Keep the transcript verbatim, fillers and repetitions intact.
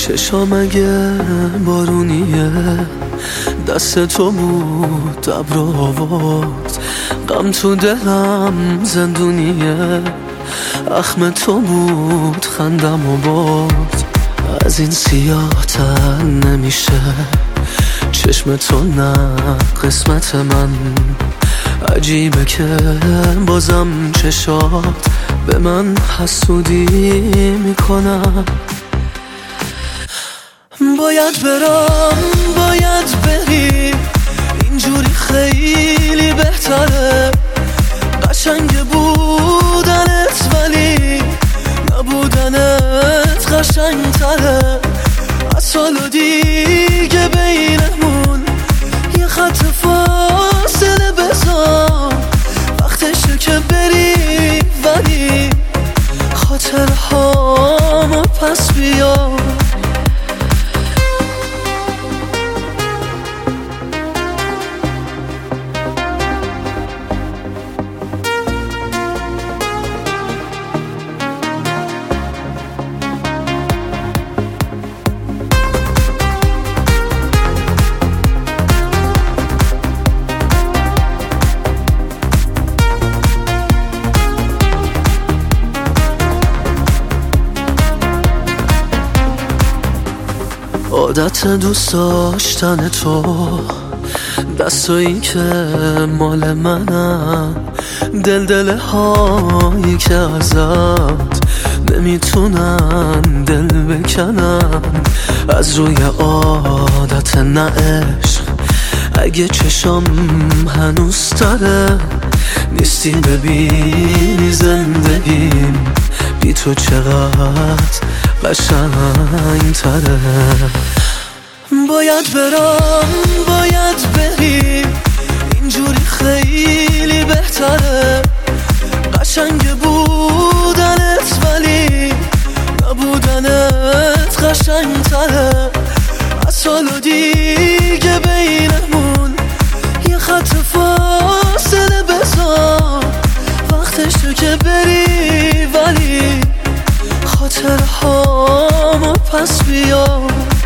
چشام اگه بارونیه دست تو بود ابر آورد، غم تو دلم زندونیه، اخم تو بود خندم و برد. از این سیاه تر نمیشه چشم تو، نه قسمت من. عجیبه که بازم چشات به من حسودی میکنم. باید برم باید بری، اینجوری خیلی بهتره. قشنگ بودنت ولی نبودنت قشنگ تره. از سال و دیگه بینمون یه خط فاصله بذار، وقتشه که بری ولی خاطرهامو پس بیار. عادت دوست داشتن تو، دستایی که مال منم، دل دل هایی که ازت نمیتونن دل بکنن. از روی عادت نه عشق، اگه چشم هنوز تره، نیستی ببینی زندگیم بی تو چقدر قشنگ تره. باید برم باید بری، اینجوری خیلی بهتره. قشنگ بودنت ولی نبودنت قشنگ تره. از سال و دیگه بینمون یه خط فاصله بذار، وقتشه که بری ولی خاطرهامو پس بیار.